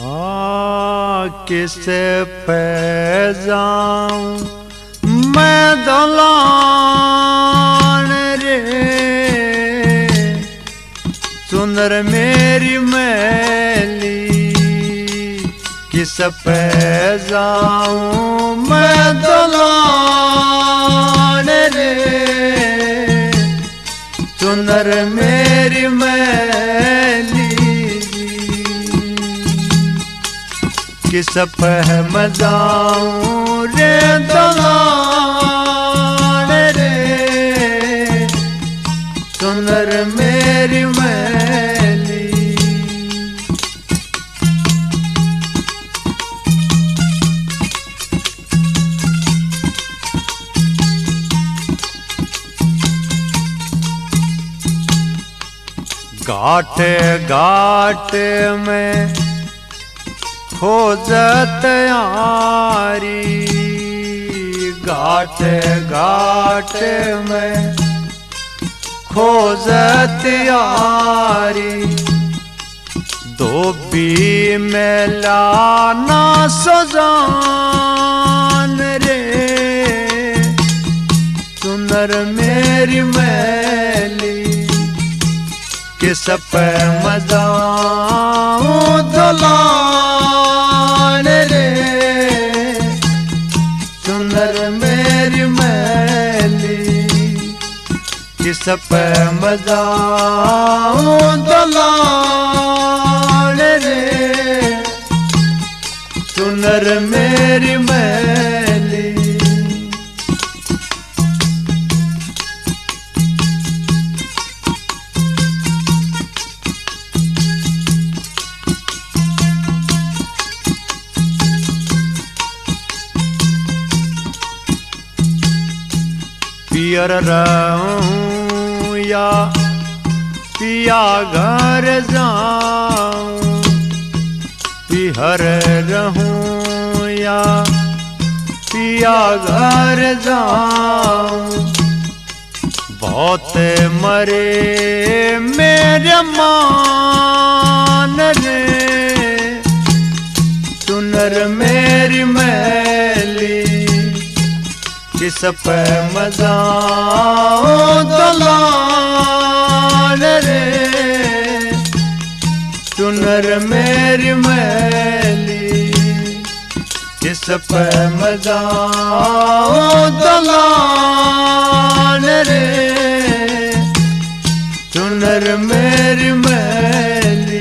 किसे पे जाऊं मैं दलान रे, सुंदर मेरी मैली किस पे जाऊं मैं दलान रे, सुंदर मेरी मैली किस पे मैं जाऊं रे दलान रे, सुंदर मेरी मैली। घाटे घाटे में खोजत यारी, घाटे घाटे में खोजत यारी, धोबी में लाना सजान रे, सुंदर मेरी मैली किस पे मजाऊं दलान रे, सुंदर मेरी मैली किस पे मजाऊं दलान रे, सुंदर मेरी मैली। पियर रहूं या पिया घर जाऊं, पिहर रहूं या पिया घर जाऊं, बहुत मरे मेरे मान रे, सुनर मेरी मैली किस पे मजाऊं दलान रे, सुनर मेरी मैली किस पे मजाऊं दलान रे, सुनर मेरी मैली।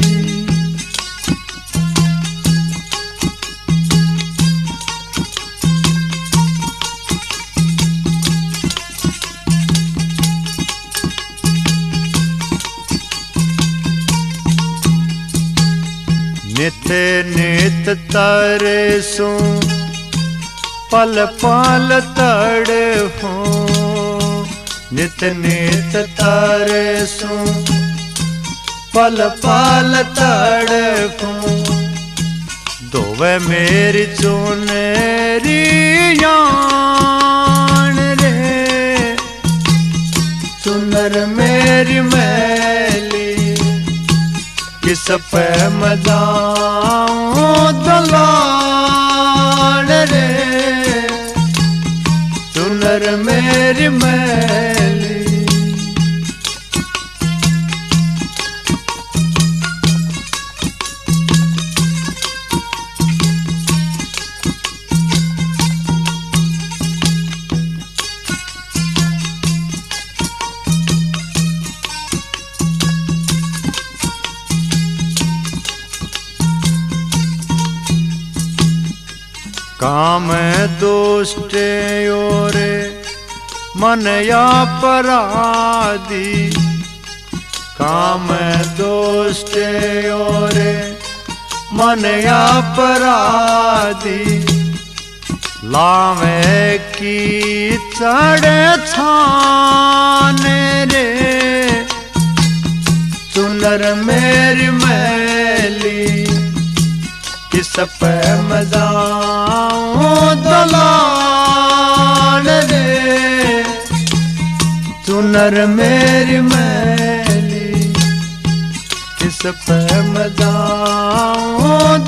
नित नित तरसूं पल पल तड़फूं, नित नित तरसूं पल पल तड़फूं, धोवे मेरी चुनरी यान रे, सुंदर मेरी मैली किस पे मजाऊं दलान रे, सुंदर मेरी मैली। काम दुष्ट ओरे मन अपराधी, काम दुष्ट ओरे मन अपराधी, लावे की चढ़े छान रे, सुंदर मेरी मैली किस पे मजाऊं दलान रे, सुनर मेरी मैली किस पे मजाऊं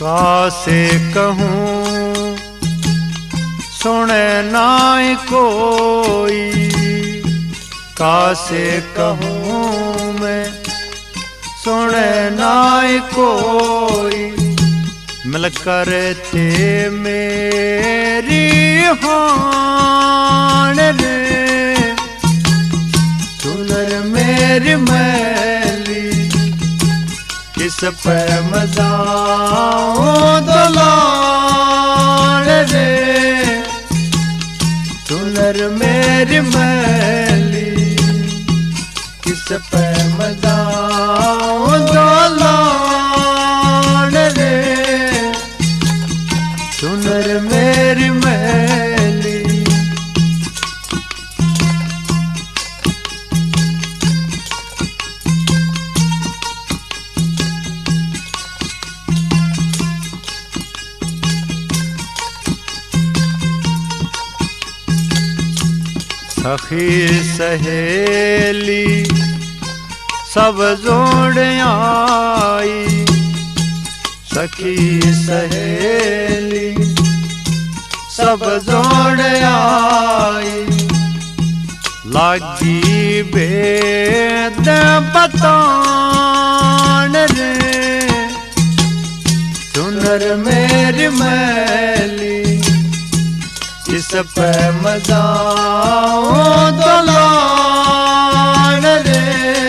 कासे कहूँ सुने नाई कोई, कासे कहूँ मैं सुने नाई कोई, मिलकर ते मेरी हान रे। सुनर मेरी मैली किस पे मजाऊं दलाल रे। सुनर मेरी मैली किस पे मजाऊं दलाल रे। सुनर मेरी मैली सखी सहेली सब जोड़ आई, सखी सहेली सब जोड़ आई, लागी बेद बतान रे। सुनर मेरी मैली किस पे मजाऊं दलाल रे।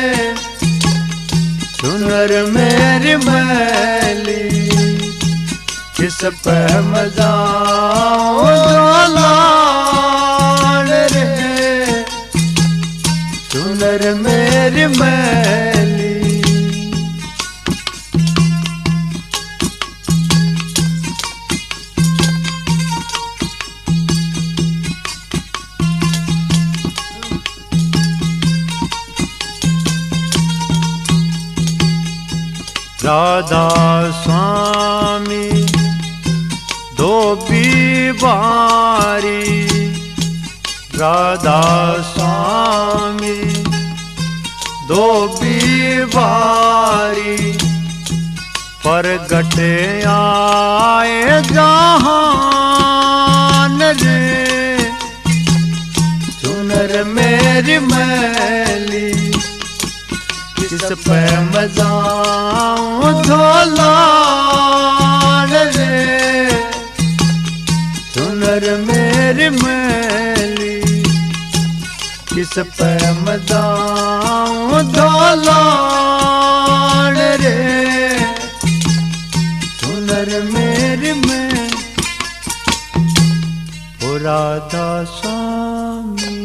सुनर मेरी मैली किस पे मजाऊं दलाल रे। सुनर मेरी मैली राधा स्वामी धोबी बारी, राधा स्वामी धोबी बारी, प्रगट आए जहान रे। सुनर मेरी मैली किस पे मजाऊं दलाल रे। सुनर मेरी मैली किस पे मजाऊं दलाल रे। सुनर मेरी मैली ओ राधा स्वामी।